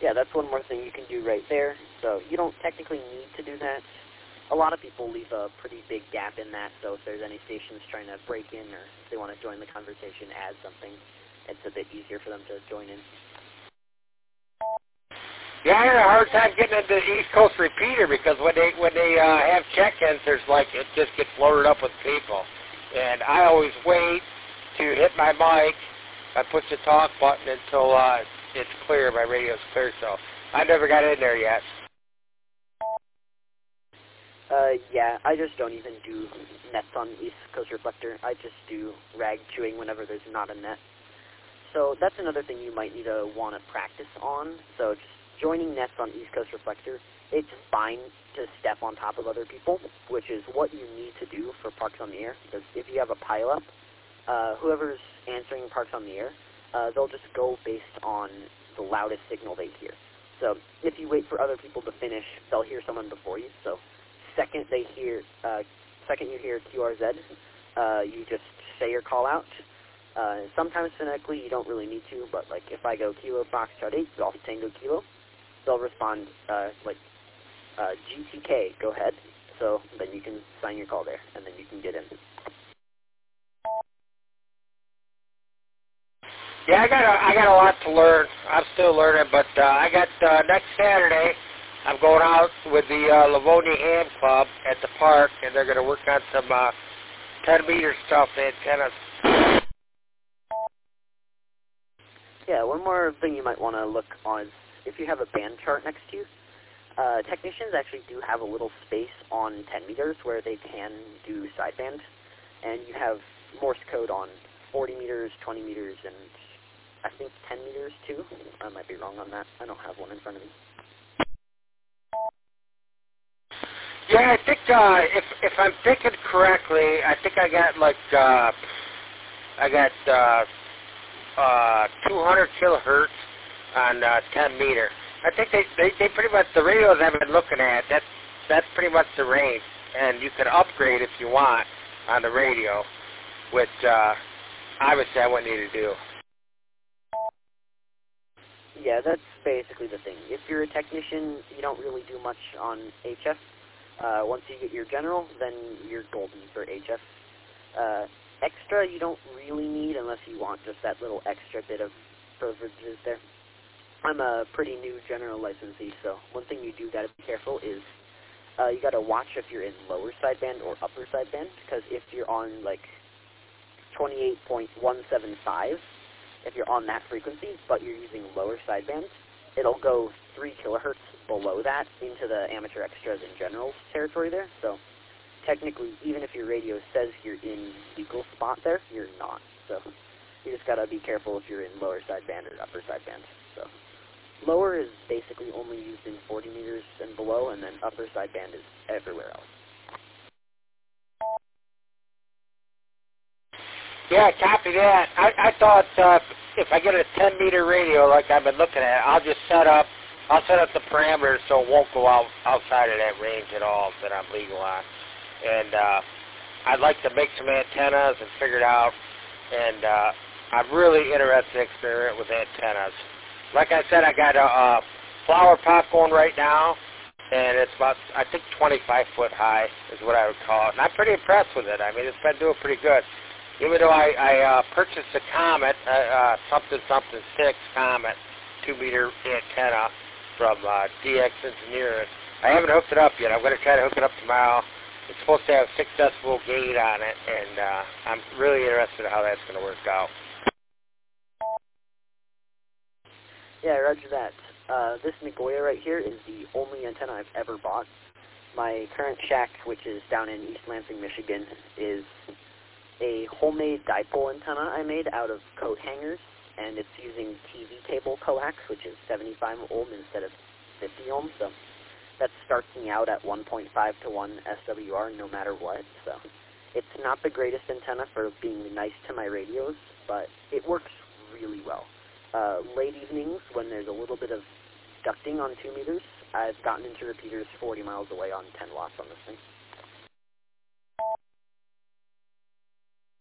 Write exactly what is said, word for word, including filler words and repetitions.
yeah, that's one more thing you can do right there. So you don't technically need to do that. A lot of people leave a pretty big gap in that, so if there's any stations trying to break in or if they want to join the conversation, add something, it's a bit easier for them to join in. Yeah, I had a hard time getting into the East Coast repeater because when they when they uh, have check-ins, there's like it just gets loaded up with people, and I always wait to hit my mic. I push the talk button until uh, it's clear, my radio's clear. So I never got in there yet. Uh, yeah, I just don't even do nets on East Coast Reflector. I just do rag chewing whenever there's not a net. So that's another thing you might need to want to practice on. So just joining nets on East Coast Reflector, it's fine to step on top of other people, which is what you need to do for Parks on the Air. Because if you have a pileup, uh, whoever's answering Parks on the Air, uh, they'll just go based on the loudest signal they hear. So if you wait for other people to finish, they'll hear someone before you. So second they hear, uh, second you hear Q R Z, uh, you just say your call out. Uh, sometimes phonetically you don't really need to, but like if I go Kilo Foxtrot eight, Golf Tango Kilo, they'll respond uh, like uh, G T K, go ahead. So then you can sign your call there, and then you can get in. Yeah, I got a, I got a lot to learn. I'm still learning, but uh, I got uh, next Saturday. I'm going out with the uh, Livonia Ham Club at the park, and they're going to work on some uh, ten meter stuff, antennas. Yeah, one more thing you might want to look on is if you have a band chart next to you, uh, technicians actually do have a little space on ten meters where they can do sideband, and you have Morse code on forty meters, twenty meters, and I think ten meters too. I might be wrong on that. I don't have one in front of me. Yeah, I think uh, if if I'm thinking correctly, I think I got like uh, I got uh, uh, two hundred kilohertz on uh, ten meter. I think they, they they pretty much the radios I've been looking at. That's that's pretty much the range, and you can upgrade if you want on the radio, which uh, obviously I wouldn't need to do. Yeah, that's basically the thing. If you're a technician, you don't really do much on H F. Uh, once you get your general, then you're golden for H F. Uh, extra, you don't really need unless you want just that little extra bit of privileges there. I'm a pretty new general licensee, so one thing you do got to be careful is uh, you got to watch if you're in lower sideband or upper sideband, because if you're on like twenty-eight point one seven five, if you're on that frequency, but you're using lower sideband, it'll go three kilohertz below that into the amateur extras and generals territory there. So technically, even if your radio says you're in legal spot there, you're not. So you just got to be careful if you're in lower sideband or upper sideband. So lower is basically only used in forty meters and below, and then upper sideband is everywhere else. Yeah, copy that. I, I thought uh, if I get a ten meter radio like I've been looking at, I'll just set up, I'll set up the parameters so it won't go out outside of that range at all that I'm legal on. And uh, I'd like to make some antennas and figure it out. And uh, I'm really interested in experimenting with antennas. Like I said, I got a, a flower pot going right now, and it's about, I think, twenty-five foot high is what I would call it. And I'm pretty impressed with it. I mean, it's been doing pretty good. Even though I, I uh, purchased a Comet, uh, uh, something something six Comet, two meter antenna from uh, D X Engineering. I haven't hooked it up yet. I'm going to try to hook it up tomorrow. It's supposed to have six decibel gain on it, and uh, I'm really interested in how that's going to work out. Yeah, roger that. Uh, this Nagoya right here is the only antenna I've ever bought. My current shack, which is down in East Lansing, Michigan, is a homemade dipole antenna I made out of coat hangers, and it's using T V cable coax, which is seventy-five ohm instead of fifty ohm, so that starts me out at one point five to one S W R no matter what. So it's not the greatest antenna for being nice to my radios, but it works really well. Uh, late evenings, when there's a little bit of ducting on two meters, I've gotten into repeaters forty miles away on ten watts on this thing.